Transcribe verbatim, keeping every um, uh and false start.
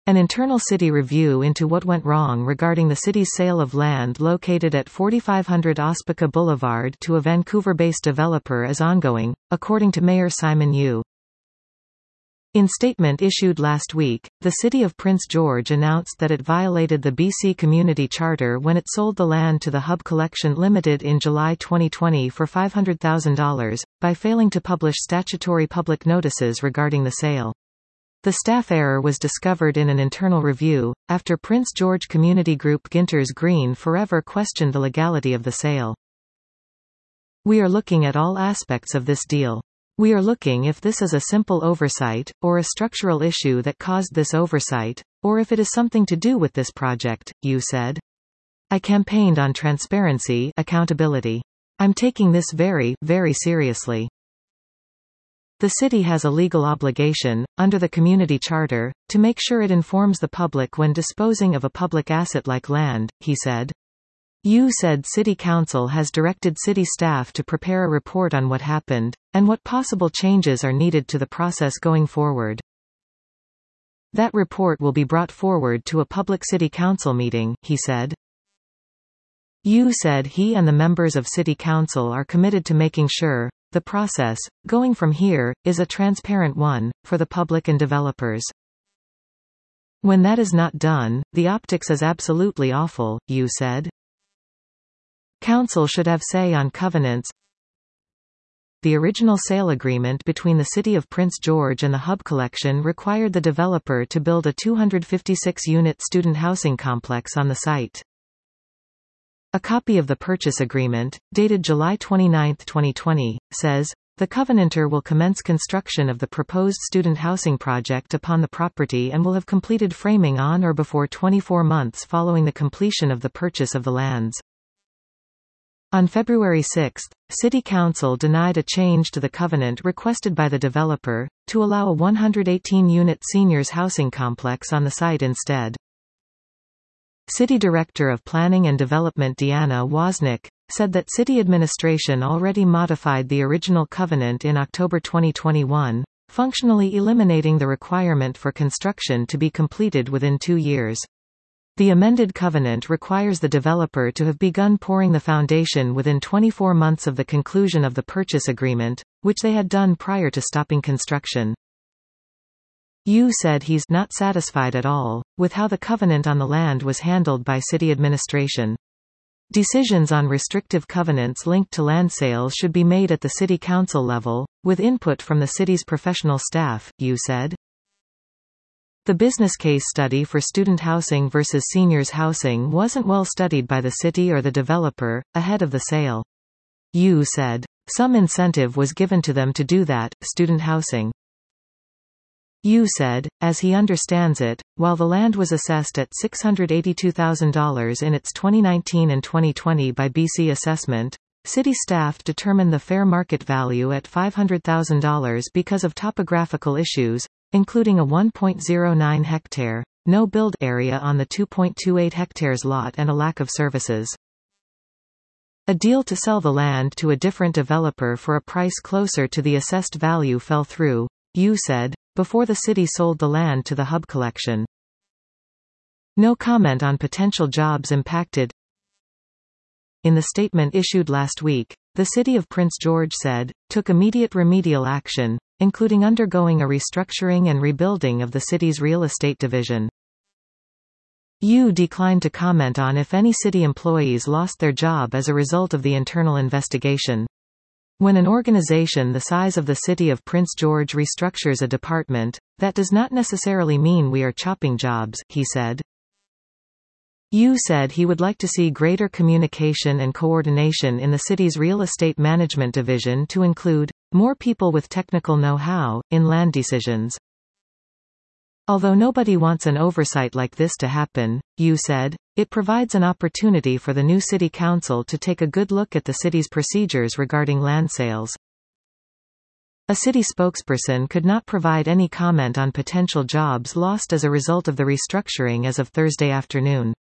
An internal city review into what went wrong regarding the city's sale of land located at forty-five hundred Ospaka Boulevard to a Vancouver-based developer is ongoing, according to Mayor Simon Yue. In statement issued last week, the City of Prince George announced that it violated the B C Community Charter when it sold the land to the Hub Collection Limited in July twenty twenty for five hundred thousand dollars, by failing to publish statutory public notices regarding the sale. The staff error was discovered in an internal review, after Prince George community group Ginters Green Forever questioned the legality of the sale. "We are looking at all aspects of this deal. We are looking if this is a simple oversight, or a structural issue that caused this oversight, or if it is something to do with this project," Yue said. "I campaigned on transparency, accountability. I'm taking this very, very seriously. The city has a legal obligation, under the community charter, to make sure it informs the public when disposing of a public asset like land," he said. Yue said City Council has directed city staff to prepare a report on what happened, and what possible changes are needed to the process going forward. That report will be brought forward to a public city council meeting, he said. Yue said he and the members of City Council are committed to making sure the process, going from here, is a transparent one, for the public and developers. When that is not done, the optics is absolutely awful, Yue said. Council should have say on covenants. The original sale agreement between the City of Prince George and the Hub Collection required the developer to build a two hundred fifty-six unit student housing complex on the site. A copy of the purchase agreement, dated July twenty-ninth twenty twenty, says, "The covenanter will commence construction of the proposed student housing project upon the property and will have completed framing on or before twenty-four months following the completion of the purchase of the lands." On February sixth, City Council denied a change to the covenant requested by the developer, to allow a one hundred eighteen unit seniors housing complex on the site instead. City Director of Planning and Development Deanna Wozniak said that city administration already modified the original covenant in October twenty twenty-one, functionally eliminating the requirement for construction to be completed within two years. The amended covenant requires the developer to have begun pouring the foundation within twenty-four months of the conclusion of the purchase agreement, which they had done prior to stopping construction. Yue said he's not satisfied at all with how the covenant on the land was handled by city administration. Decisions on restrictive covenants linked to land sales should be made at the city council level, with input from the city's professional staff, Yue said. The business case study for student housing versus seniors housing wasn't well studied by the city or the developer, ahead of the sale. Yue said. Some incentive was given to them to do that, student housing. Yue said, as he understands it, while the land was assessed at six hundred eighty-two thousand dollars in its twenty nineteen and twenty twenty by B C assessment, city staff determined the fair market value at five hundred thousand dollars because of topographical issues, including a one point zero nine hectare, no-build area on the two point two eight hectares lot and a lack of services. A deal to sell the land to a different developer for a price closer to the assessed value fell through, Yue said, before the city sold the land to the Hub Collection. No comment on potential jobs impacted. In the statement issued last week, the City of Prince George said, took immediate remedial action, including undergoing a restructuring and rebuilding of the city's real estate division. Yue declined to comment on if any city employees lost their job as a result of the internal investigation. When an organization the size of the City of Prince George restructures a department, that does not necessarily mean we are chopping jobs, he said. Yue said he would like to see greater communication and coordination in the city's real estate management division to include more people with technical know-how in land decisions. Although nobody wants an oversight like this to happen, Yue said, it provides an opportunity for the new city council to take a good look at the city's procedures regarding land sales. A city spokesperson could not provide any comment on potential jobs lost as a result of the restructuring as of Thursday afternoon.